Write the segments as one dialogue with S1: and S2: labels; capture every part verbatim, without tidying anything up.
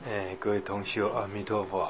S1: 哎，各位同修，阿弥陀佛。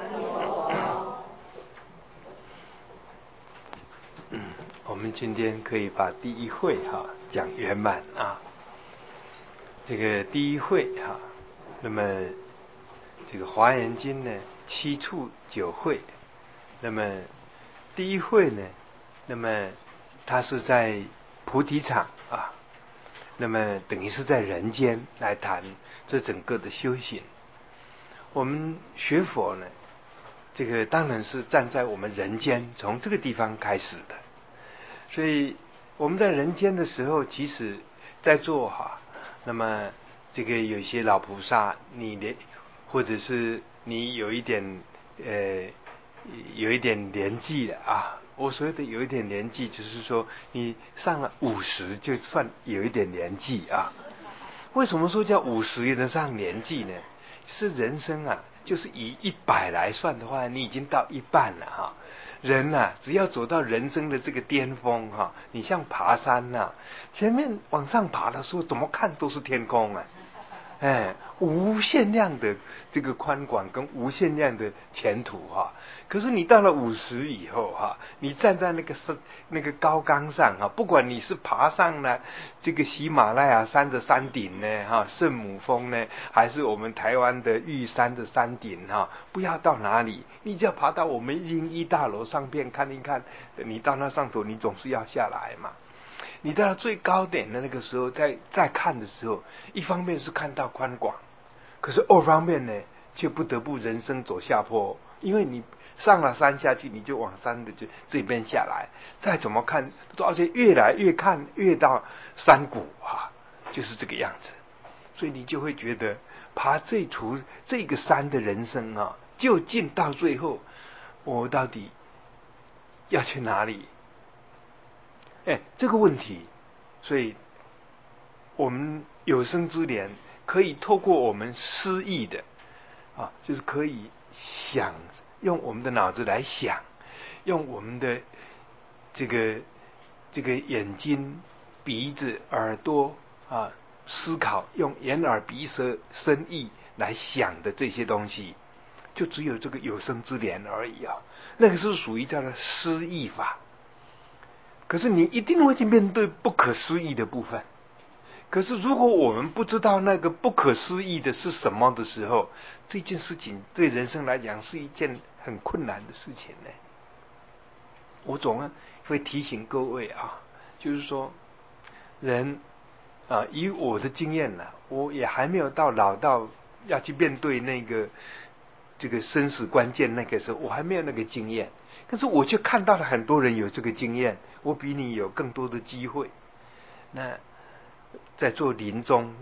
S1: 嗯，我们今天可以把第一会哈讲圆满啊。这个第一会哈，那么这个华严经呢七处九会，那么第一会呢，那么它是在菩提场啊，那么等于是在人间来谈这整个的修行。我们学佛呢，这个当然是站在我们人间，从这个地方开始的。所以我们在人间的时候，其实在做哈，那么这个有些老菩萨，你的或者是你有一点呃有一点年纪了啊。我所谓的有一点年纪，就是说你上了五十就算有一点年纪啊。为什么说叫五十也能上年纪呢？是人生啊，就是以一百来算的话，你已经到一半了哈。人啊，只要走到人生的这个巅峰哈，你像爬山呐、啊，前面往上爬的时候，怎么看都是天空啊，哎，无限量的这个宽广跟无限量的前途哈。可是你到了五十以后哈，你站在那个山那个高岗上哈，不管你是爬上了这个喜马拉雅山的山顶呢哈，圣母峰呢，还是我们台湾的玉山的山顶哈，不要到哪里，你只要爬到我们一零一大楼上边看一看，你到那上头，你总是要下来嘛。你到了最高点的那个时候，再再看的时候，一方面是看到宽广，可是二方面呢，却不得不人生走下坡，因为你上了山下去，你就往山的就这边下来，再怎么看，而且越来越看越到山谷啊，就是这个样子，所以你就会觉得爬这途这个山的人生啊，究竟到最后，我到底要去哪里？哎，这个问题，所以我们有生之年可以透过我们思意的啊，就是可以想，用我们的脑子来想，用我们的这个这个眼睛、鼻子、耳朵啊思考，用眼耳鼻舌身意来想的这些东西，就只有这个有生之年而已啊。那个是属于叫做思意法。可是你一定会去面对不可思议的部分。可是如果我们不知道那个不可思议的是什么的时候，这件事情对人生来讲是一件很困难的事情呢。我总会提醒各位啊，就是说人啊，以我的经验呢、啊，我也还没有到老到要去面对那个这个生死关键那个时候，我还没有那个经验。可是我却看到了很多人有这个经验，我比你有更多的机会。那在做临终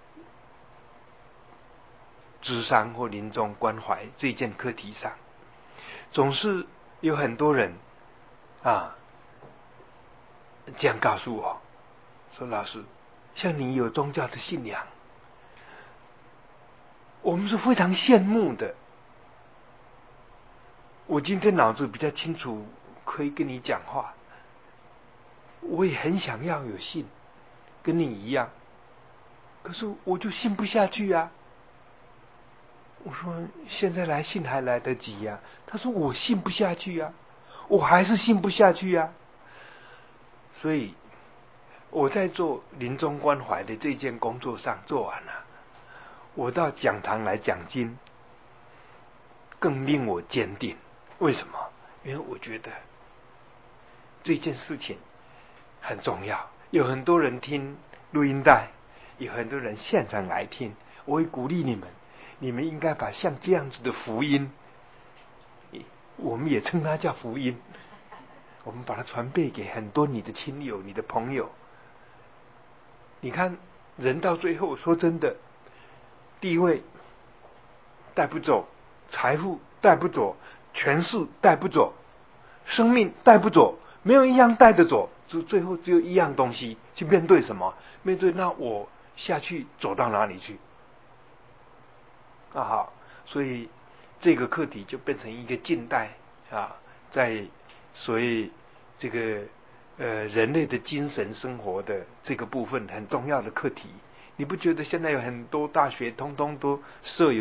S1: 咨商或临终关怀这件课题上，总是有很多人啊这样告诉我说：“老师，像你有宗教的信仰，我们是非常羡慕的。我今天脑子比较清楚，可以跟你讲话。我也很想要有信，跟你一样，可是我就信不下去啊。”我说：“现在来信还来得及呀、啊。”他说：“我信不下去呀、啊，我还是信不下去呀、啊。”所以我在做临终关怀的这件工作上做完了，我到讲堂来讲经，更令我坚定。为什么？因为我觉得这件事情很重要。有很多人听录音带，有很多人现场来听，我会鼓励你们，你们应该把像这样子的福音，我们也称它叫福音，我们把它传备给很多你的亲友、你的朋友。你看，人到最后，说真的，地位带不走，财富带不走，权势带不走，生命带不走，没有一样带得走，就最后只有一样东西，去面对什么？面对那我下去走到哪里去？啊好，所以这个课题就变成一个近代啊，在所谓这个呃人类的精神生活的这个部分很重要的课题。你不觉得现在有很多大学通通都设有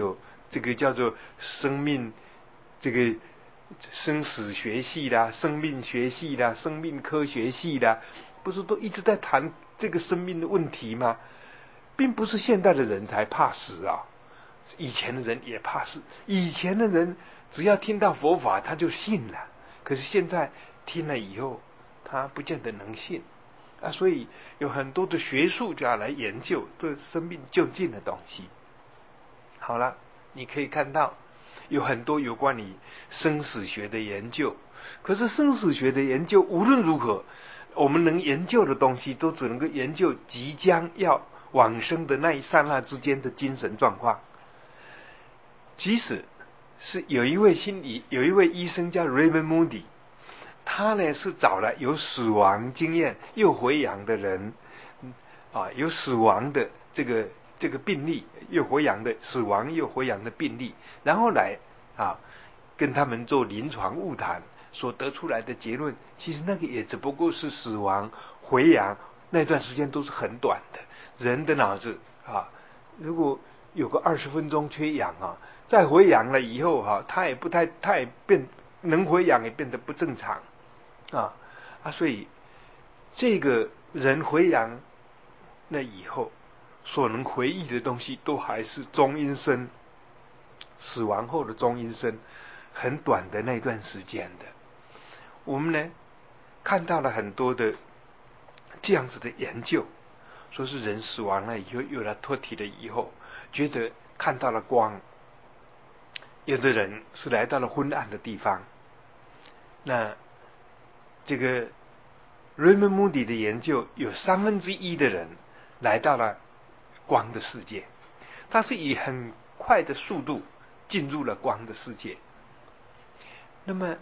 S1: 这个叫做生命，这个生死学系啦、生命学系啦、生命科学系啦，不是都一直在谈这个生命的问题吗？并不是现代的人才怕死啊，以前的人也怕死。以前的人只要听到佛法他就信了，可是现在听了以后他不见得能信啊，所以有很多的学术家来研究对生命究竟的东西。好了，你可以看到有很多有关于生死学的研究，可是生死学的研究无论如何，我们能研究的东西都只能够研究即将要往生的那一刹那之间的精神状况。即使是有一位心理有一位医生叫 Raymond Moody， 他呢是找了有死亡经验又回阳的人啊，有死亡的这个这个病例，又回阳的死亡又回阳的病例，然后来啊跟他们做临床晤谈，所得出来的结论，其实那个也只不过是死亡回阳那段时间都是很短的。人的脑子啊，如果有个二十分钟缺氧啊，再回阳了以后哈、啊，他也不太，他也变能回阳也变得不正常啊啊，所以这个人回阳那以后所能回忆的东西，都还是中阴身死亡后的中阴身很短的那段时间的。我们呢看到了很多的这样子的研究，说是人死亡了以后，有了脱体了以后，觉得看到了光。有的人是来到了昏暗的地方。那这个 Raymond Moody 的研究，有三分之一的人来到了光的世界，他是以很快的速度进入了光的世界。那么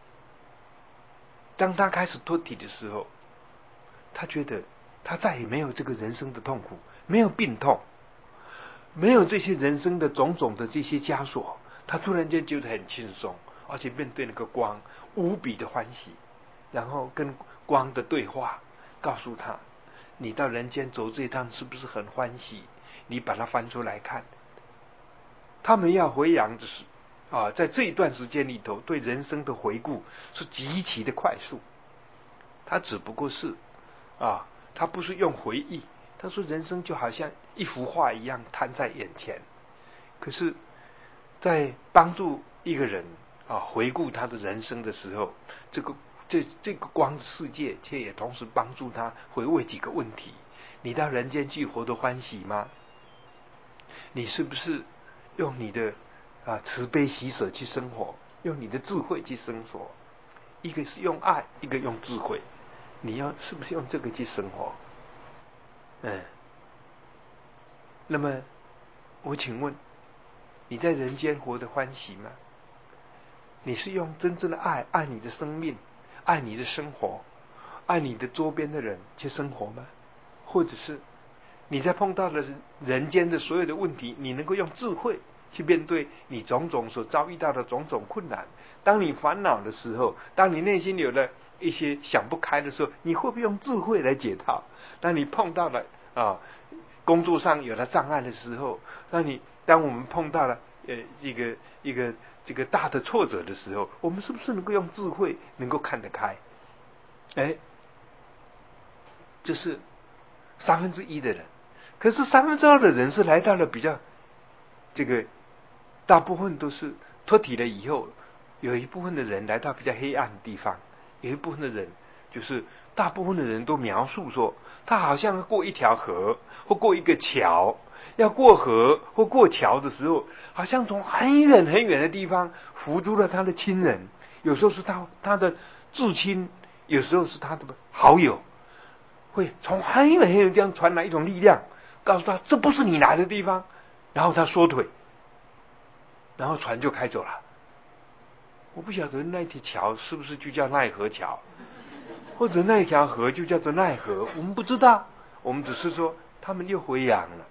S1: 当他开始脱体的时候，他觉得他再也没有这个人生的痛苦，没有病痛，没有这些人生的种种的这些枷锁，他突然间觉得很轻松，而且面对那个光无比的欢喜，然后跟光的对话，告诉他你到人间走这一趟是不是很欢喜，你把它翻出来看。他们要回阳的是啊，在这一段时间里头对人生的回顾是极其的快速。他只不过是啊，他不是用回忆，他说人生就好像一幅画一样摊在眼前。可是在帮助一个人啊回顾他的人生的时候，这个这这个光的世界却也同时帮助他回味几个问题：你到人间去活得欢喜吗？你是不是用你的啊慈悲喜舍去生活，用你的智慧去生活？一个是用爱，一个用智慧，你要是不是用这个去生活？嗯，那么我请问，你在人间活得欢喜吗？你是用真正的爱爱你的生命，爱你的生活，爱你的周边的人去生活吗？或者是你在碰到的人间的所有的问题，你能够用智慧去面对你种种所遭遇到的种种困难？当你烦恼的时候，当你内心有了一些想不开的时候，你会不会用智慧来解套？当你碰到了啊工作上有了障碍的时候，当你当我们碰到了呃一个一个这个大的挫折的时候，我们是不是能够用智慧能够看得开？哎，这是三分之一的人。可是三分之二的人是来到了比较这个大部分都是脱体了以后，有一部分的人来到比较黑暗的地方，有一部分的人就是大部分的人都描述说，他好像过一条河或过一个桥，要过河或过桥的时候，好像从很远很远的地方扶住了他的亲人，有时候是他他的至亲，有时候是他的好友，会从很远很远的地方传来一种力量，告诉他这不是你来的地方，然后他缩腿，然后船就开走了。我不晓得那条桥是不是就叫奈何桥，或者那条河就叫做奈何，我们不知道，我们只是说他们又回阳了。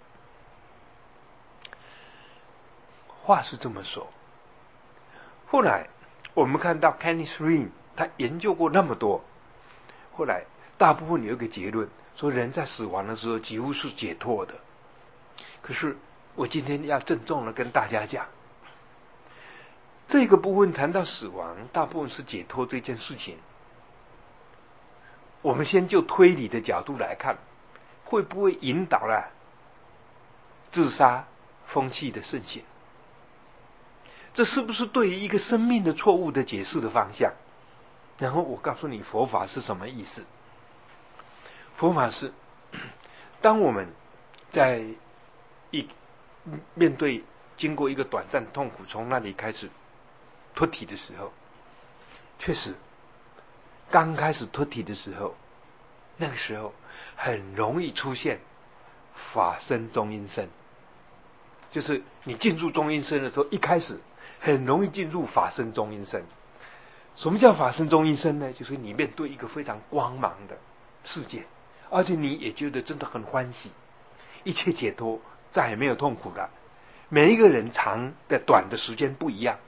S1: 话是这么说。后来我们看到 Kenneth Green 他研究过那么多，后来大部分有一个结论，说人在死亡的时候几乎是解脱的。可是我今天要郑重的跟大家讲， 这个部分谈到死亡，大部分是解脱这件事情。我们先就推理的角度来看，会不会引导了自杀风气的盛行？这是不是对于一个生命的错误的解释的方向？然后我告诉你佛法是什么意思。佛法是当我们在一面对经过一个短暂的痛苦，从那里开始脱体的时候，确实刚开始脱体的时候，那个时候很容易出现法身中阴身，就是你进入中阴身的时候，一开始很容易进入法身中阴身。什么叫法身中阴身呢？就是你面对一个非常光芒的世界，而且你也觉得真的很欢喜，一切解脱，再也没有痛苦了。每一个人长的短的时间不一样，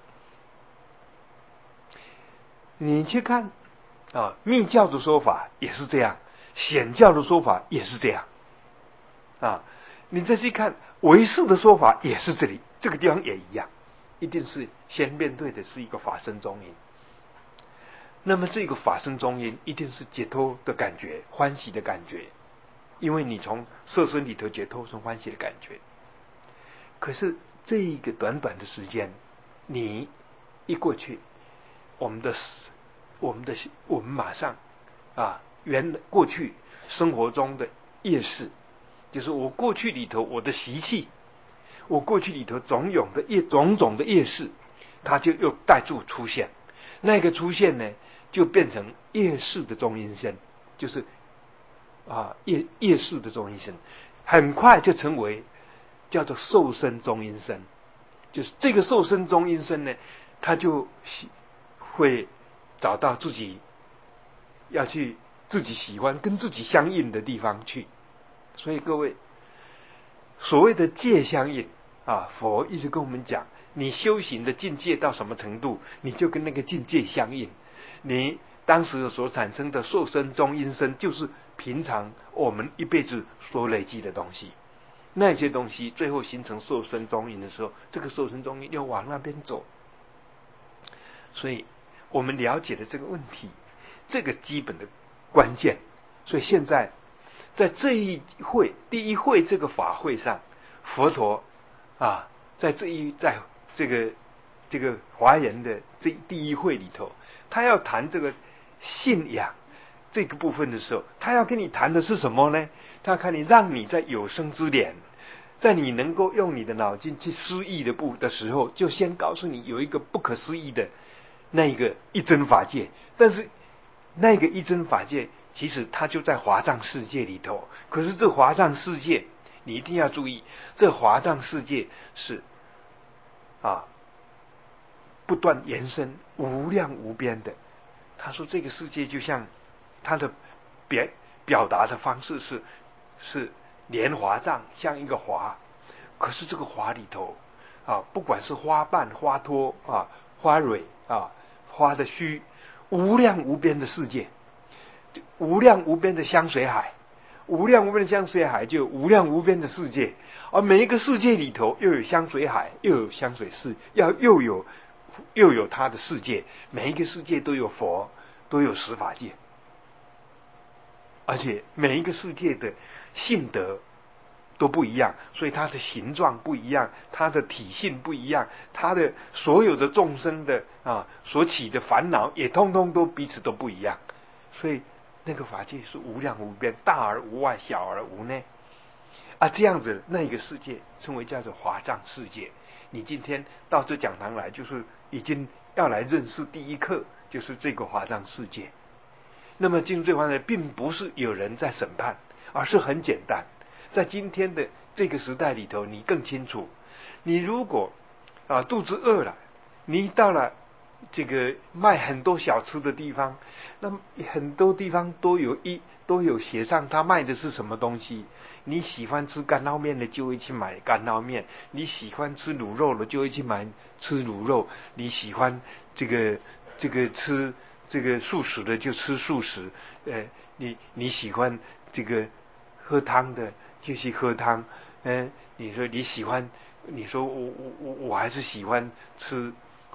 S1: 你去看啊，密教的说法也是这样，显教的说法也是这样啊。你再去看唯识的说法也是这里，这个地方也一样，一定是先面对的是一个法身中阴。那么这个法身中阴一定是解脱的感觉，欢喜的感觉，因为你从色身里头解脱，从欢喜的感觉。可是这一个短短的时间，你一过去，我们的我们的我们马上啊，原过去生活中的业事，就是我过去里头我的习气，我过去里头种种的业种种的业事，它就又带住出现。那个出现呢，就变成业事的中阴身，就是啊业业事的中阴身，很快就成为叫做受身中阴身。就是这个受身中阴身呢，他就会找到自己要去自己喜欢跟自己相应的地方去。所以各位，所谓的戒相应啊，佛一直跟我们讲，你修行的境界到什么程度，你就跟那个境界相应。你当时所产生的受身中阴身，就是平常我们一辈子所累积的东西。那些东西最后形成受身中阴的时候，这个受身中阴要往那边走。所以我们了解了这个问题，这个基本的关键。所以现在在这一会第一会这个法会上，佛陀啊，在这一在这个这个华严的这第一会里头，他要谈这个信仰这个部分的时候，他要跟你谈的是什么呢？他要看你让你在有生之年，在你能够用你的脑筋去思议的部的时候，就先告诉你有一个不可思议的那一个一真法界。但是那个一真法界其实它就在华藏世界里头，可是这华藏世界你一定要注意，这华藏世界是啊不断延伸无量无边的。他说这个世界就像他的表表达的方式是是莲华藏，像一个华，可是这个华里头啊，不管是花瓣花托啊花蕊啊花的须，无量无边的世界，无量无边的香水海，无量无边的香水海就有无量无边的世界，而每一个世界里头又有香水海，又有香水世，要又有又有它的世界，每一个世界都有佛，都有十法界，而且每一个世界的性德都不一样，所以它的形状不一样，它的体性不一样，它的所有的众生的啊所起的烦恼也通通都彼此都不一样。所以那个法界是无量无边，大而无外，小而无内啊，这样子那个世界称为叫做华藏世界。你今天到这讲堂来，就是已经要来认识第一课，就是这个华藏世界。那么进入这个华藏，并不是有人在审判，而是很简单。在今天的这个时代里头，你更清楚，你如果啊肚子饿了，你到了这个卖很多小吃的地方，那么很多地方都有一都有写上他卖的是什么东西。你喜欢吃干捞面的就会去买干捞面，你喜欢吃卤肉的就会去买吃卤肉，你喜欢这个这个吃这个素食的就吃素食，呃，你你喜欢这个喝汤的就去喝汤，呃，你说你喜欢，你说我我我我还是喜欢吃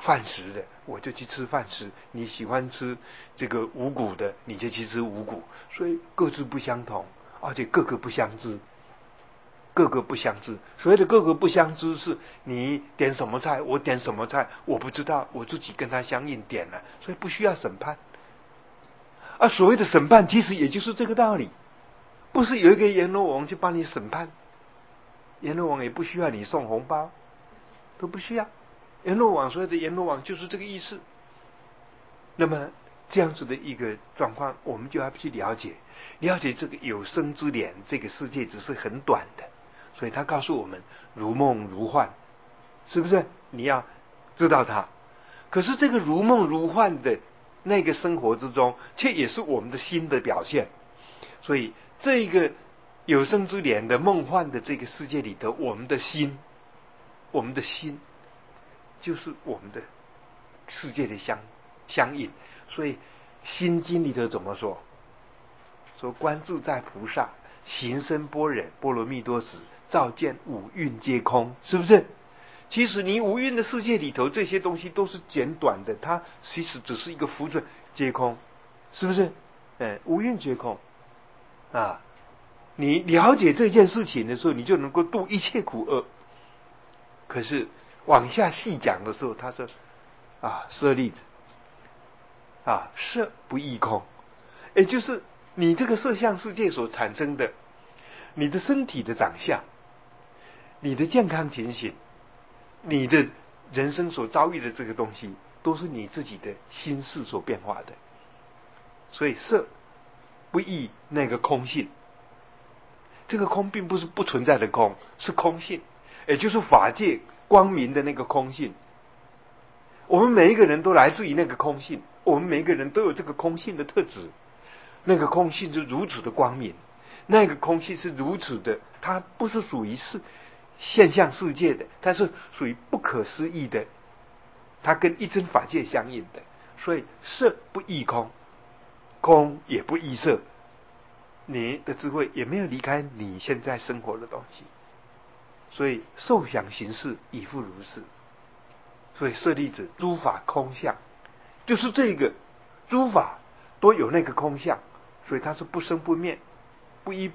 S1: 饭食的，我就去吃饭食；你喜欢吃这个五谷的，你就去吃五谷。所以各自不相同，而且各个不相知。各个不相知，所谓的各个不相知，是你点什么菜，我点什么菜，我不知道，我自己跟他相应点了，所以不需要审判。而所谓的审判，其实也就是这个道理，不是有一个阎罗王去帮你审判，阎罗王也不需要你送红包，都不需要。阎罗王所谓的阎罗王就是这个意思。那么这样子的一个状况，我们就要去了解，了解这个有生之年，这个世界只是很短的。所以他告诉我们如梦如幻，是不是？你要知道它。可是这个如梦如幻的那个生活之中，却也是我们的心的表现。所以这个有生之年的梦幻的这个世界里头，我们的心，我们的心就是我们的世界的相相应。所以心经里头怎么说？说观自在菩萨行深般若波罗蜜多时，照见五蕴皆空，是不是？其实你五蕴的世界里头，这些东西都是简短的，它其实只是一个浮准，皆空，是不是？嗯，五蕴皆空啊！你了解这件事情的时候，你就能够度一切苦厄。可是往下细讲的时候，他说啊，舍利子啊，色不异空，也就是你这个色相世界所产生的，你的身体的长相，你的健康情形，你的人生所遭遇的这个东西，都是你自己的心事所变化的。所以色不异那个空性，这个空并不是不存在的空，是空性，也就是法界光明的那个空性。我们每一个人都来自于那个空性，我们每一个人都有这个空性的特质。那个空性是如此的光明，那个空性是如此的，它不是属于是现象世界的，它是属于不可思议的，它跟一真法界相应的。所以色不异空，空也不异色，你的智慧也没有离开你现在生活的东西。所以受想行识亦复如是。所以舍利子，诸法空相，就是这个诸法都有那个空相，所以它是不生不灭，不一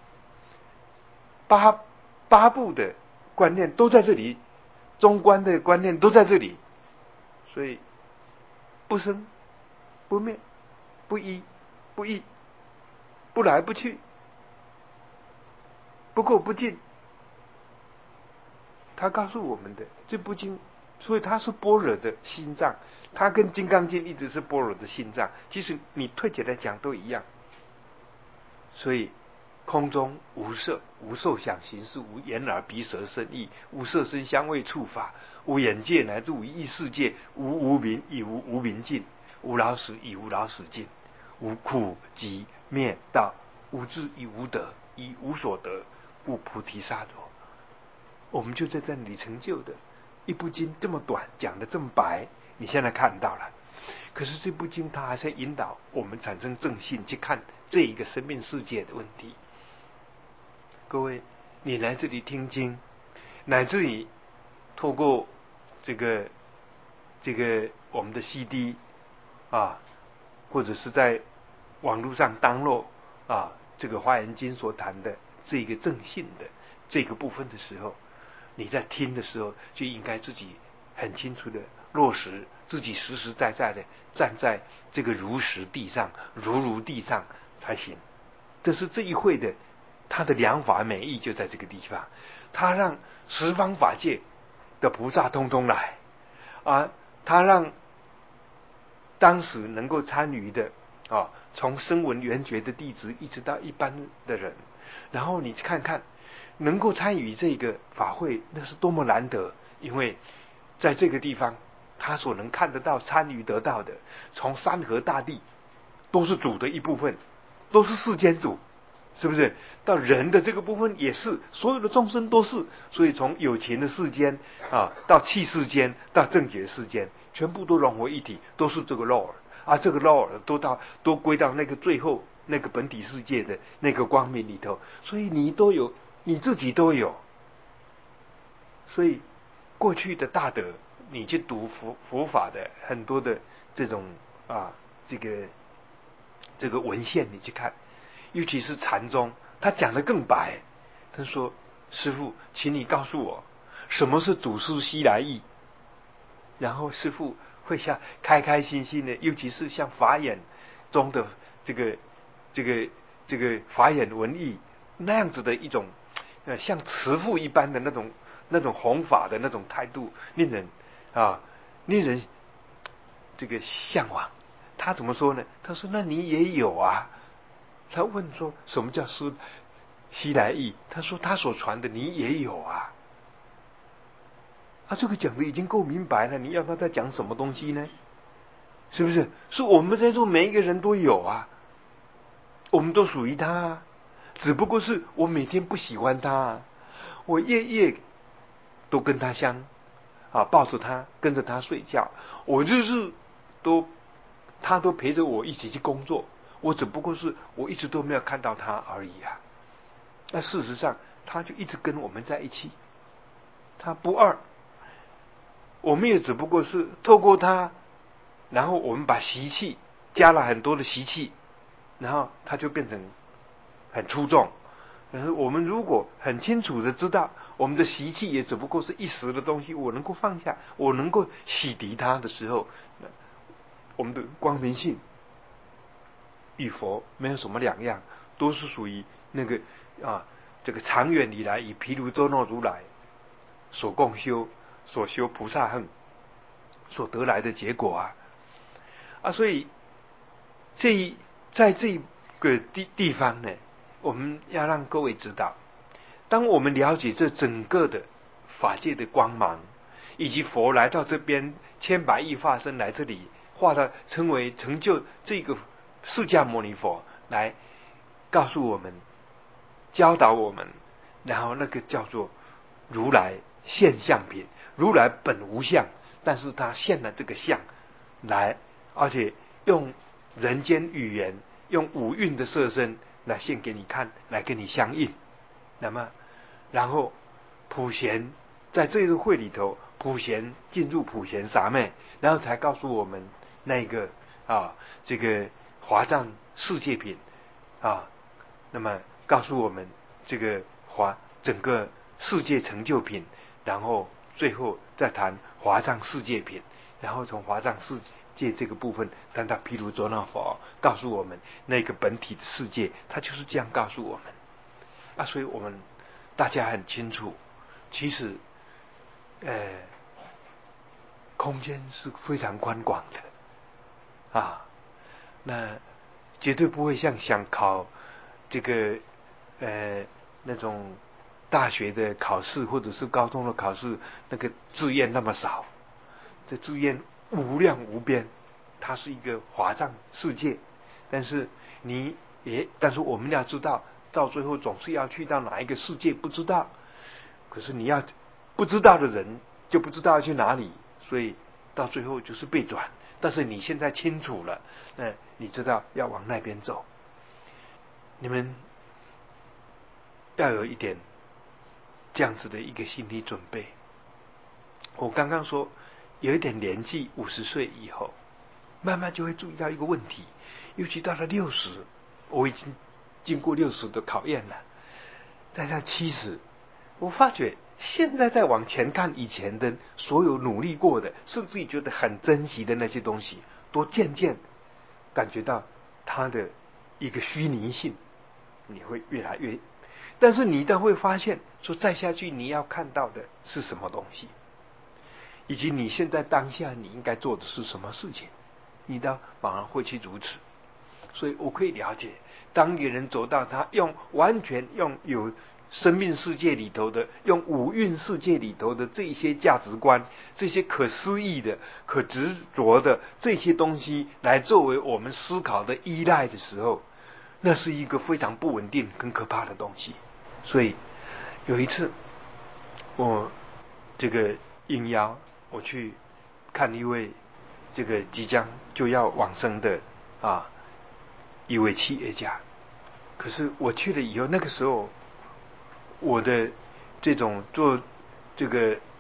S1: 八八部的观念都在这里，中观的观念都在这里，所以不生不灭，不一不异，不来不去，不垢不净。他告诉我们的这部经，所以它是般若的心脏，它跟金刚经一直是般若的心脏，其实你退起来讲都一样。所以空中无色，无受想行识，无眼耳鼻舌身意，无色声香味触法，无眼界乃至无意识界，无无明亦无无明尽，无老死亦无老死尽，无苦集灭道，无智亦无得，亦无所得，无菩提萨埵。我们就在这里成就的一部经，这么短，讲的这么白，你现在看到了。可是这部经它还是引导我们产生正信，去看这一个生命世界的问题。各位，你来这里听经，乃至于透过这个这个我们的 C D 啊，或者是在网络上download啊，这个华严经所谈的这个正信的这个部分的时候，你在听的时候就应该自己很清楚的落实，自己实实在在的站在这个如实地上，如如地上才行。这是这一会的他的良法美意就在这个地方，他让十方法界的菩萨通通来啊，他让当时能够参与的啊，从声闻缘觉的弟子一直到一般的人，然后你看看能够参与这个法会，那是多么难得。因为在这个地方他所能看得到参与得到的，从山河大地都是主的一部分，都是世间主，是不是？到人的这个部分也是，所有的众生都是。所以从有情的世间啊，到气世间，到正觉世间，全部都融为一体，都是这个肉耳啊，这个肉耳都到都归到那个最后那个本体世界的那个光明里头。所以你都有，你自己都有。所以过去的大德你去读佛佛法的很多的这种啊这个这个文献，你去看，尤其是禅宗，他讲得更白。他说：“师父，请你告诉我，什么是祖师西来意？”然后师父会像开开心心的，尤其是像法眼中的这个这个这个法眼文艺那样子的一种呃像慈父一般的那种那种弘法的那种态度，令人啊令人这个向往。他怎么说呢？他说：“那你也有啊。”他问说：“什么叫师西来意？”他说：“他所传的你也有啊。”他、啊、这个讲的已经够明白了，你要他再讲什么东西呢？是不是？是我们在座每一个人都有啊，我们都属于他啊，只不过是我每天不喜欢他啊，我夜夜都跟他相啊，抱着他，跟着他睡觉，我日日都他都陪着我一起去工作，我只不过是我一直都没有看到他而已啊。那事实上，他就一直跟我们在一起，他不二。我们也只不过是透过他，然后我们把习气加了很多的习气，然后它就变成很出众。然后我们如果很清楚的知道，我们的习气也只不过是一时的东西，我能够放下，我能够洗涤它的时候，我们的光明性与佛没有什么两样，都是属于那个啊，这个长远以来以毗卢遮那如来所共修。所修菩萨行所得来的结果啊啊，所以这一在这个地地方呢，我们要让各位知道，当我们了解这整个的法界的光芒，以及佛来到这边千百亿化身来这里化的称为成就这个释迦牟尼佛来告诉我们、教导我们，然后那个叫做如来现象品。如来本无相，但是他现了这个相来，而且用人间语言，用五蕴的色身来现给你看，来跟你相应。那么，然后普贤在这个会里头，普贤进入普贤三昧，然后才告诉我们那个啊，这个华藏世界品啊，那么告诉我们这个华整个世界成就品，然后最后再谈华藏世界品，然后从华藏世界这个部分谈到毗卢遮那佛，告诉我们那个本体的世界，他就是这样告诉我们啊。所以我们大家很清楚，其实呃空间是非常宽广的啊，那绝对不会像想考这个呃那种大学的考试或者是高中的考试，那个志愿那么少，这志愿无量无边，它是一个华藏世界。但是你也，但是我们要知道，到最后总是要去到哪一个世界，不知道。可是你要不知道的人，就不知道要去哪里，所以到最后就是被转。但是你现在清楚了，那你知道要往那边走。你们要有一点这样子的一个心理准备。我刚刚说有一点年纪，五十岁以后，慢慢就会注意到一个问题，尤其到了六十，我已经经过六十的考验了，再到七十，我发觉现在再往前看以前的所有努力过的，甚至于觉得很珍惜的那些东西，都渐渐感觉到它的一个虚拟性，你会越来越。但是你一旦会发现，说再下去你要看到的是什么东西，以及你现在当下你应该做的是什么事情，你倒反而会去如此。所以我可以了解，当一个人走到他用完全用有生命世界里头的，用五蕴世界里头的这些价值观，这些可思议的、可执着的这些东西来作为我们思考的依赖的时候，那是一个非常不稳定、很可怕的东西。所以有一次，我这个应邀我去看一位这个即将就要往生的啊一位企业家，可是我去了以后，那个时候我的这种做这个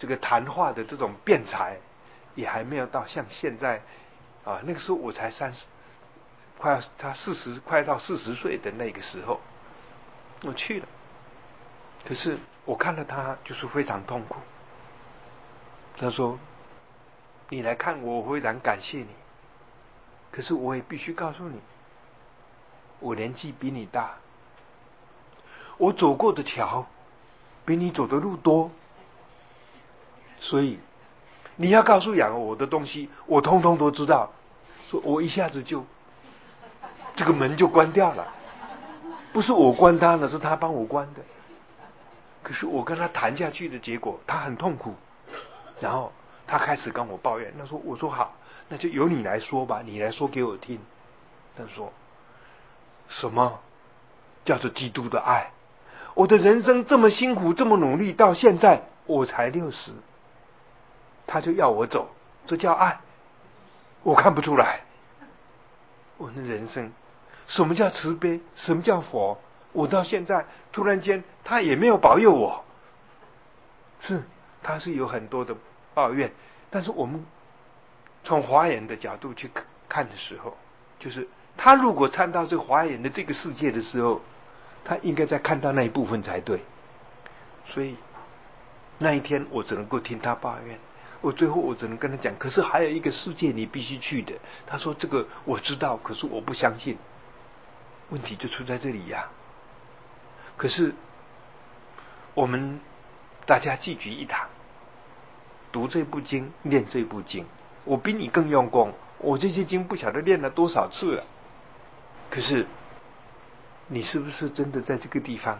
S1: 这个谈话的这种辩才，也还没有到像现在啊，那个时候我才三十，快要他四十，快到四十岁的那个时候，我去了。可是我看了他，就是非常痛苦。他说：“你来看我，我非常感谢你。可是我也必须告诉你，我年纪比你大，我走过的桥比你走的路多，所以你要告诉养我的东西，我通通都知道。”说我一下子就这个门就关掉了，不是我关他的，是他帮我关的。可是我跟他谈下去的结果，他很痛苦，然后他开始跟我抱怨。他说：“我说好，那就由你来说吧，你来说给我听。”他说：“什么叫做基督的爱？我的人生这么辛苦，这么努力，到现在我才六十，他就要我走，这叫爱？我看不出来。我的人生，什么叫慈悲？什么叫佛？我到现在突然间，他也没有保佑我。是，他是有很多的抱怨，但是我们从华严的角度去看的时候，就是他如果参到这个华严的这个世界的时候，他应该在看到那一部分才对。所以那一天我只能够听他抱怨，我最后我只能跟他讲，可是还有一个世界你必须去的。他说这个我知道，可是我不相信。问题就出在这里呀。可是我们大家聚集一堂，读这部经，念这部经，我比你更用功，我这些经不晓得念了多少次了。可是你是不是真的在这个地方，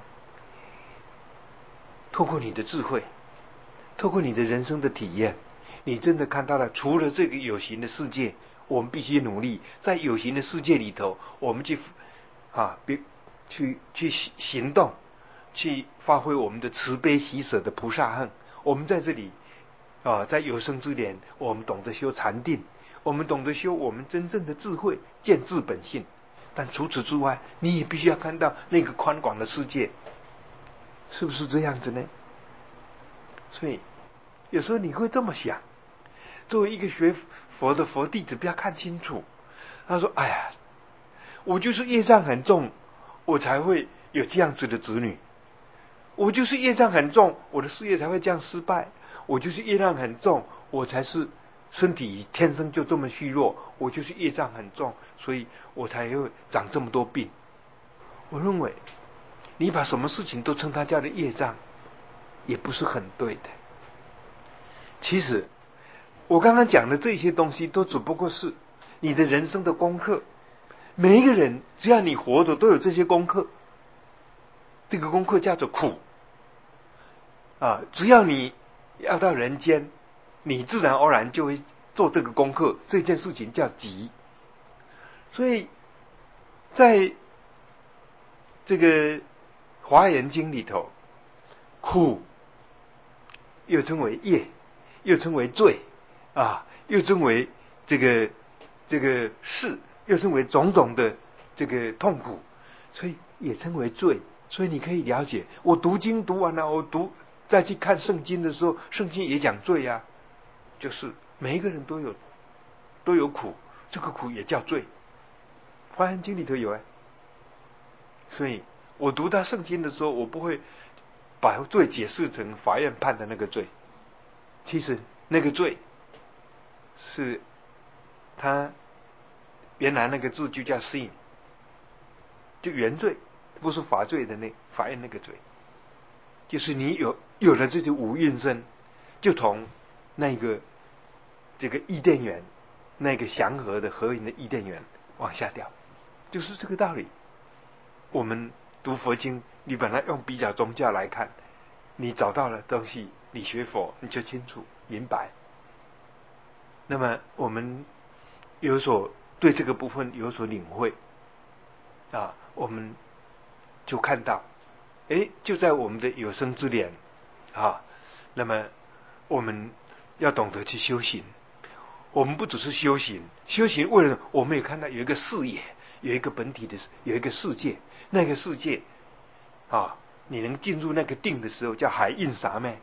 S1: 透过你的智慧，透过你的人生的体验，你真的看到了，除了这个有形的世界，我们必须努力在有形的世界里头，我们去啊，别去去行动，去发挥我们的慈悲喜舍的菩萨恨。我们在这里啊，在有生之年，我们懂得修禅定，我们懂得修我们真正的智慧，见自本性。但除此之外，你也必须要看到那个宽广的世界，是不是这样子呢？所以有时候你会这么想，作为一个学佛的佛弟子，不要看清楚。他说：“哎呀，我就是业障很重，我才会有这样子的子女；我就是业障很重，我的事业才会这样失败；我就是业障很重，我才是身体天生就这么虚弱；我就是业障很重，所以我才会长这么多病。”我认为你把什么事情都称它叫的业障，也不是很对的。其实我刚刚讲的这些东西，都只不过是你的人生的功课。每一个人只要你活着，都有这些功课。这个功课叫做苦啊！只要你要到人间，你自然而然就会做这个功课。这件事情叫集。所以在这个华严经里头，苦又称为业，又称为罪啊，又称为这个这个事，又称为种种的这个痛苦，所以也称为罪。所以你可以了解，我读经读完了，我读再去看圣经的时候，圣经也讲罪啊，就是每一个人都有都有苦，这个苦也叫罪。华严经里头有哎，所以我读到圣经的时候，我不会把罪解释成法院判的那个罪。其实那个罪是他原来那个字就叫 sin， 就原罪，不是罚罪的那法院那个罪，就是你有有了这些五蕴身，就从那个这个伊甸园，那个祥和的和平的伊甸园往下掉，就是这个道理。我们读佛经，你把它用比较宗教来看，你找到了东西，你学佛你就清楚明白。那么我们有所对这个部分有所领会啊，我们就看到，哎，就在我们的有生之年啊，那么我们要懂得去修行。我们不只是修行，修行为了我们也看到有一个视野，有一个本体的，有一个世界。那个世界啊，你能进入那个定的时候，叫海印萨昧。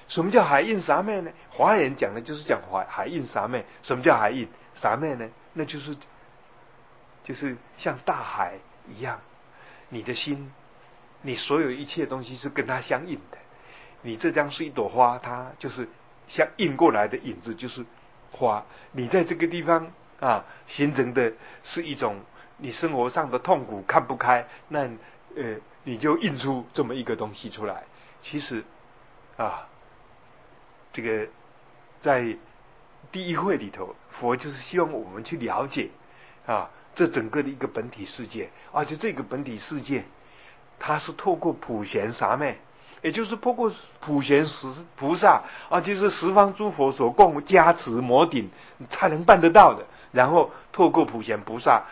S1: 什么叫海印傻妹呢？华严讲的就是讲海海印傻妹。什么叫海印傻妹呢？那就是就是像大海一样，你的心，你所有一切东西是跟它相应的。你这张是一朵花，它就是像印过来的影子，就是花。你在这个地方啊，形成的是一种你生活上的痛苦看不开，那呃，你就印出这么一个东西出来。其实啊，这个在第一会里头，佛就是希望我们去了解啊，这整个的一个本体世界，而且这个本体世界，它是透过普贤三昧，也就是透过普贤十菩萨啊，就是十方诸佛所共加持摩顶才能办得到的。然后透过普贤菩萨，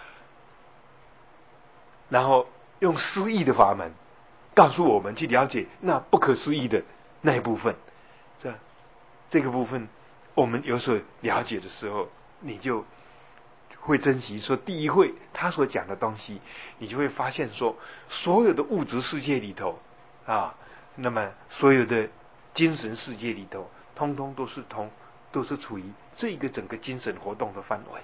S1: 然后用思义的法门告诉我们去了解那不可思议的那一部分。这这个部分我们有所了解的时候，你就会珍惜说第一会他所讲的东西，你就会发现说所有的物质世界里头啊，那么所有的精神世界里头，通通都是同都是处于这个整个精神活动的范围。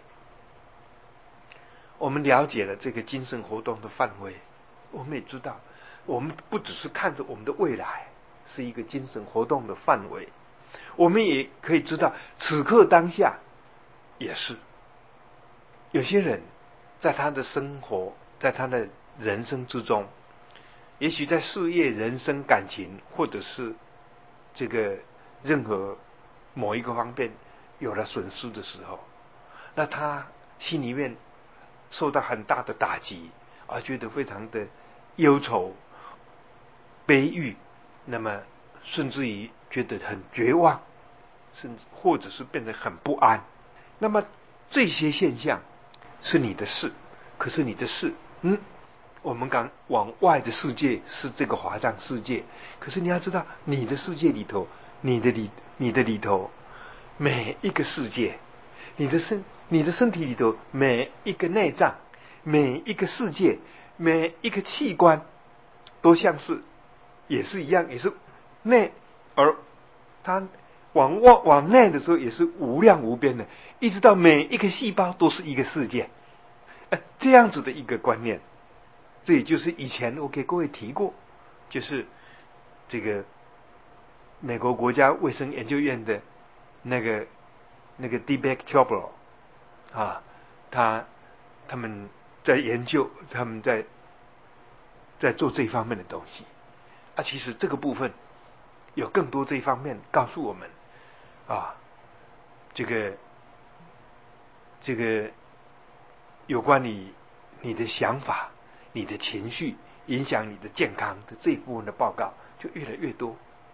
S1: 我们了解了这个精神活动的范围，我们也知道，我们不只是看着我们的未来是一个精神活动的范围，我们也可以知道此刻当下也是。有些人在他的生活，在他的人生之中，也许在事业、人生、感情，或者是这个任何某一个方面有了损失的时候，那他心里面受到很大的打击，而觉得非常的忧愁、悲郁，那么甚至于觉得很绝望，甚至或者是变得很不安。那么这些现象是你的事，可是你的事，嗯，我们刚往外的世界是这个华藏世界，可是你要知道，你的世界里头，你的里，你的里头，每一个世界，你的身，你的身体里头每一个内脏，每一个世界，每一个器官，都像是，也是一样，也是内，而它往外往内的时候也是无量无边的，一直到每一个细胞都是一个世界，呃，这样子的一个观念。这也就是以前我给各位提过，就是这个美国国家卫生研究院的那个那个 Deepak Chopra 啊，他他们在研究，他们在在做这方面的东西啊。其实这个部分有更多这一方面告诉我们啊，这个这个有关你你的想法、你的情绪影响你的健康的这一部分的报告就越来越多。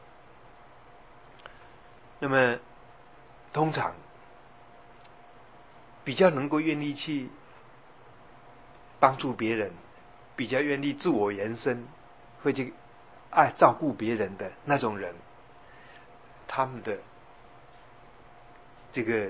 S1: 那么通常比较能够愿意去帮助别人，比较愿意自我延伸，会去爱照顾别人的那种人，他们的这个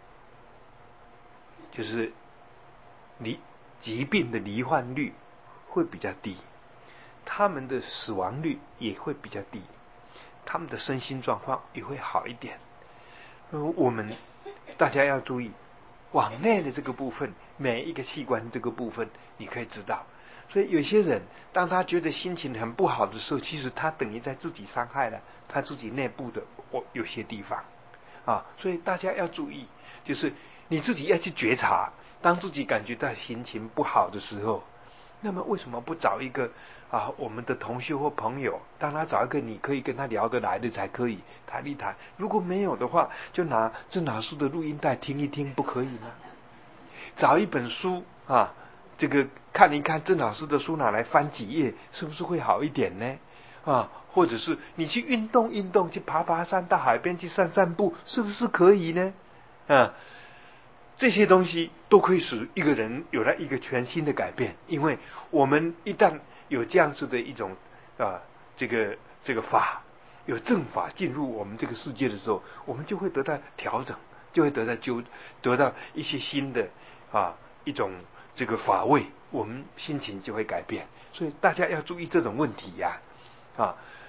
S1: 就是离疾病的罹患率会比较低，他们的死亡率也会比较低，他们的身心状况也会好一点。我们大家要注意往内的这个部分，每一个器官这个部分你可以知道。所以有些人当他觉得心情很不好的时候，其实他等于在自己伤害了他自己内部的有些地方啊。所以大家要注意，就是你自己要去觉察，当自己感觉到心情不好的时候，那么为什么不找一个啊我们的同学或朋友，当他找一个你可以跟他聊得来的才可以谈一谈。如果没有的话，就拿正老师的录音带听一听，不可以吗？找一本书啊，这个看一看正老师的书，拿来翻几页，是不是会好一点呢？啊，或者是你去运动运动，去爬爬山，到海边去散散步，是不是可以呢？啊，这些东西都可以使一个人有了一个全新的改变。因为我们一旦有这样子的一种啊，这个这个法，有正法进入我们这个世界的时候，我们就会得到调整，就会得到纠得到一些新的啊一种这个法味，我们心情就会改变。所以大家要注意这种问题呀、啊，啊，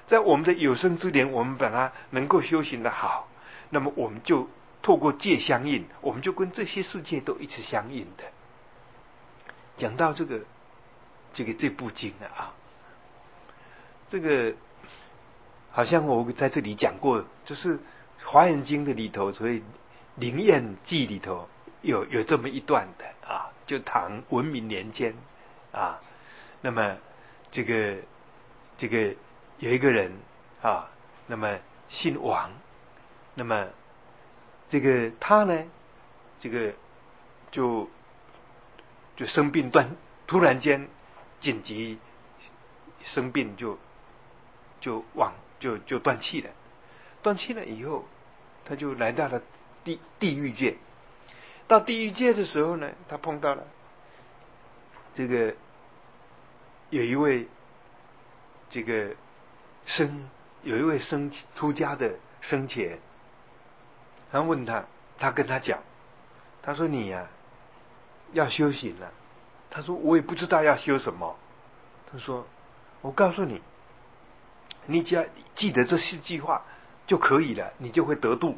S1: 在我们的有生之年，我们把它能够修行的好，那么我们就透过戒相应，我们就跟这些世界都一直相应的。讲到这个这个这部经啊，这个好像我在这里讲过，就是《华严经》的里头，所以《灵验记》里头有有这么一段的啊，就唐文明年间啊，那么这个这个有一个人啊，那么姓王，那么这个他呢，这个就就生病断，突然间紧急生病就就往就就断气了，断气了以后，他就来到了地地狱界。到地狱界的时候呢，他碰到了这个有一位这个生有一位生出家的生前，他问他，他跟他讲，他说你呀、啊、要修行了、啊。他说我也不知道要修什么。他说我告诉你，你只要记得这四句话就可以了，你就会得度。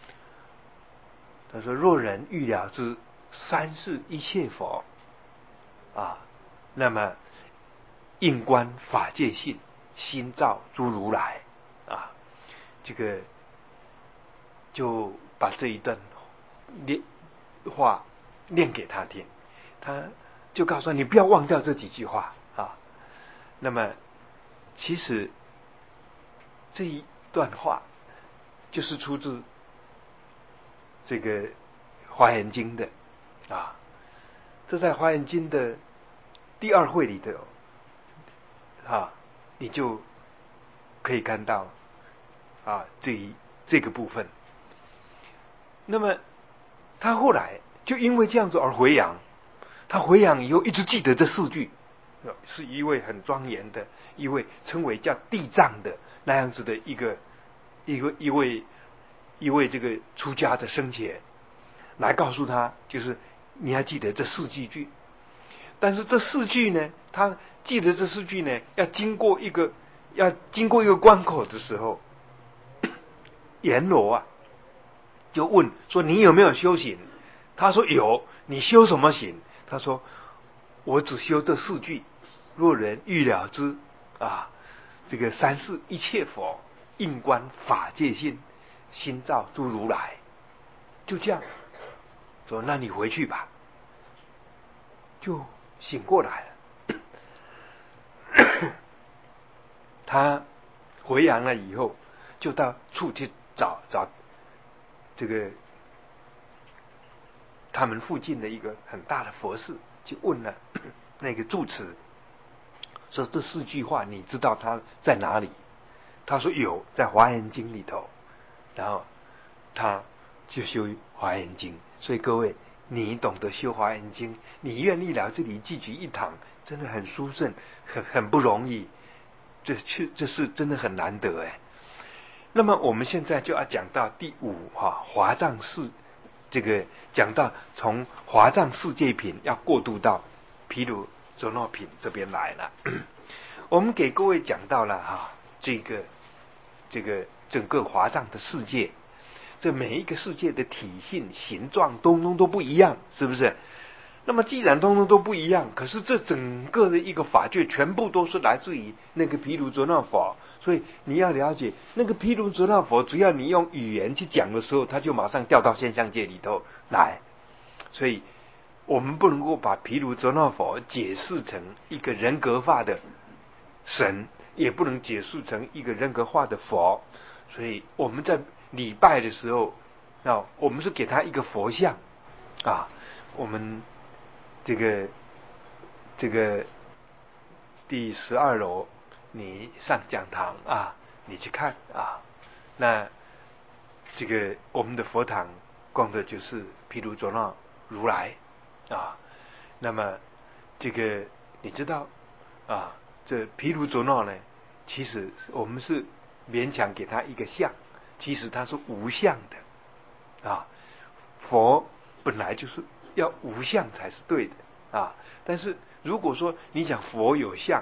S1: 他说若人欲了知三世一切佛啊，那么应观法界性，心照诸如来啊，这个就把这一段念话念给他听，他就告诉他你不要忘掉这几句话啊。那么其实这一段话就是出自这个《华严经》的啊，这在《华严经》的第二会里头啊，你就可以看到啊这一这个部分。那么他后来就因为这样子而回阳，他回阳以后一直记得这四句，是一位很庄严的一位称为叫地藏的那样子的一个一个一位一位这个出家的僧伽来告诉他，就是你要记得这四句句。但是这四句呢，他记得这四句呢，要经过一个要经过一个关口的时候，阎罗啊就问说你有没有修行？他说有。你修什么行？他说我只修这四句，若人欲了知啊，这个三世一切佛，应观法界性，心照诸如来。就这样说，那你回去吧。就醒过来了。他回阳了以后，就到处去找找这个他们附近的一个很大的佛寺，去问了那个住持，说这四句话你知道它在哪里？他说有，在《华严经》里头。然后他就修《华严经》，所以各位，你懂得修《华严经》，你愿意来这里聚集一堂，真的很殊胜，很很不容易。这确这是真的很难得哎。那么我们现在就要讲到第五哈华藏世，这个讲到从华藏世界品要过渡到毗卢遮那品这边来了。我们给各位讲到了哈这个这个整个华藏的世界，这每一个世界的体性形状通通都不一样，是不是？那么既然通通都不一样，可是这整个的一个法界全部都是来自于那个毗卢遮那佛，所以你要了解那个毗卢遮那佛，只要你用语言去讲的时候，他就马上掉到现象界里头来。所以我们不能够把毗卢遮那佛解释成一个人格化的神，也不能解释成一个人格化的佛。所以我们在礼拜的时候，啊，我们是给他一个佛像啊，我们这个这个第十二楼，你上讲堂啊，你去看啊，那这个我们的佛堂供的就是毗卢遮那如来啊。那么这个你知道啊，这毗卢遮那呢，其实我们是勉强给他一个像，其实它是无相的啊。佛本来就是要无相才是对的啊。但是如果说你讲佛有相，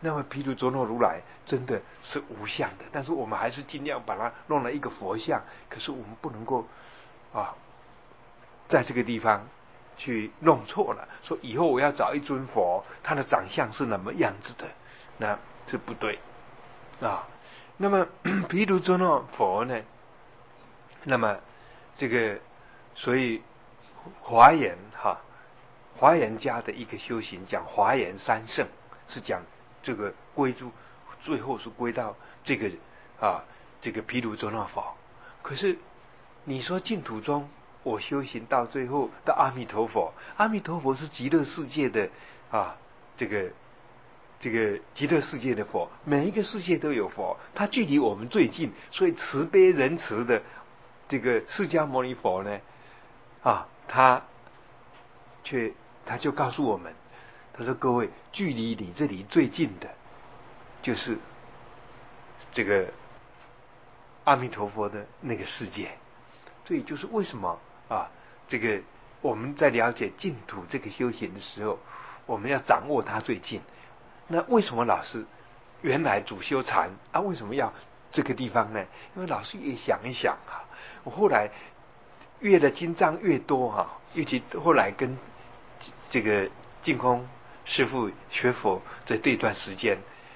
S1: 那么毗卢遮那如来真的是无相的，但是我们还是尽量把它弄了一个佛像，可是我们不能够啊，在这个地方去弄错了，说以后我要找一尊佛，他的长相是什么样子的，那是不对啊。那么毗卢遮那佛呢，那么这个所以华严哈，华严家的一个修行讲华严三圣，是讲这个归诸，最后是归到这个啊这个毗卢遮那佛。可是你说净土中我修行到最后到阿弥陀佛，阿弥陀佛是极乐世界的啊这个这个极乐世界的佛，每一个世界都有佛，他距离我们最近，所以慈悲仁慈的这个释迦牟尼佛呢啊他却他就告诉我们，他说各位，距离你这里最近的就是这个阿弥陀佛的那个世界。所以就是为什么啊这个我们在了解净土这个修行的时候，我们要掌握它最近。那为什么老师原来主修禅啊，为什么要这个地方呢？因为老师也想一想啊，我后来阅的经藏越多哈、啊，尤其后来跟这个净空师父学佛这这段时间，